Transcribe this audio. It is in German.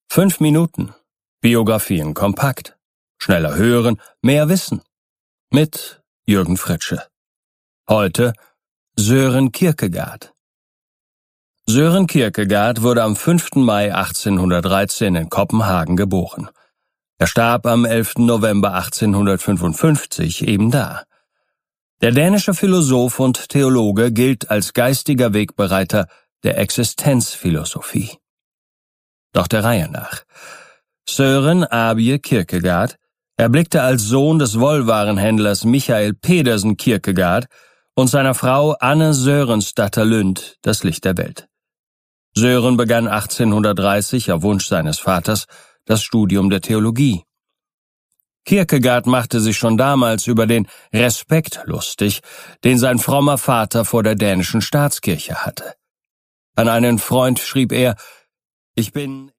5 Minuten. Biografien kompakt. Schneller hören, mehr wissen. Mit Jürgen Fritzsche. Heute Søren Kierkegaard. Søren Kierkegaard wurde am 5. Mai 1813 in Kopenhagen geboren. Er starb am 11. November 1855 eben da. Der dänische Philosoph und Theologe gilt als geistiger Wegbereiter der Existenzphilosophie. Doch der Reihe nach. Søren Abie Kierkegaard erblickte als Sohn des Wollwarenhändlers Michael Pedersen Kierkegaard und seiner Frau Anne Sørensdatter Lund das Licht der Welt. Søren begann 1830 auf Wunsch seines Vaters das Studium der Theologie. Kierkegaard machte sich schon damals über den Respekt lustig, den sein frommer Vater vor der dänischen Staatskirche hatte. An einen Freund schrieb er: »Ich bin